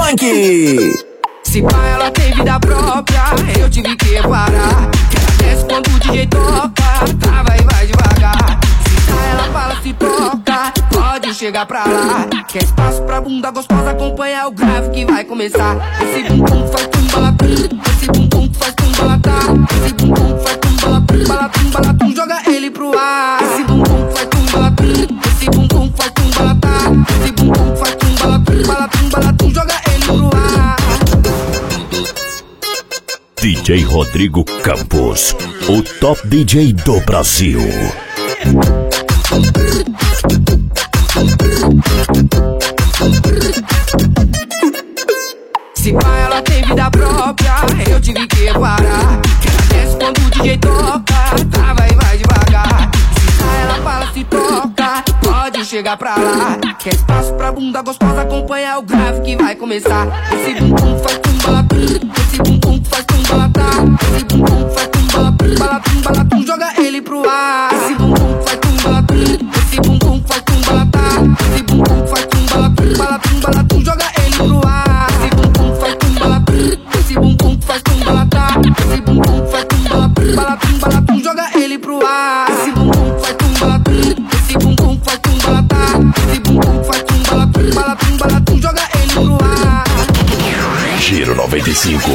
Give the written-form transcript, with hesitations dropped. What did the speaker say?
funk. Se pá, ela tem vida própria, eu tive que parar. Ela desce quando o DJ toca, trava e vai devagar. Se tá, ela fala, se toca, pode chegar pra lá. Quer espaço pra bunda gostosa, acompanha o grave que vai começar. Esse bumbum faz tum-balatum, esse bumbum faz tum-balatá. Esse bumbum faz tum-balatum, balatum, balatum, joga ele pro ar. Esse bumbum faz tum-balatum, esse bumbum faz tum-balatá. Esse bumbum faz tum-balatum, balatum, balatum, joga ele pro ar. DJ Rodrigo Campos, o top DJ do Brasil. Se pá, ela tem vida própria, eu tive que parar. Ela desce quando o DJ toca, trava e vai devagar. Se tá, ela fala, se toca, pode chegar pra lá. Quer espaço pra bunda gostosa, acompanha o grave que vai começar. Esse bumbum faz tum-balatum, esse bumbum faz tum-balatá. Esse bumbum faz tum-balatum, balatum, balatum, joga ele pro ar. Esse bumbum faz tum-balatum, esse bumbum faz tum-balatá. Esse bumbum faz tum-balatum, balatum, balatum, joga ele pro ar. Esse bumbum faz tum-balatum, esse bumbum faz tum-balatá. Esse bumbum faz tum-balatum, balatum, balatum, joga ele pro ar. Esse bumbum faz tum-balatum, esse bumbum faz tum-balatá. Esse bumbum faz tum-balatum, balatum, balatum, joga ele pro ar. Giro 95.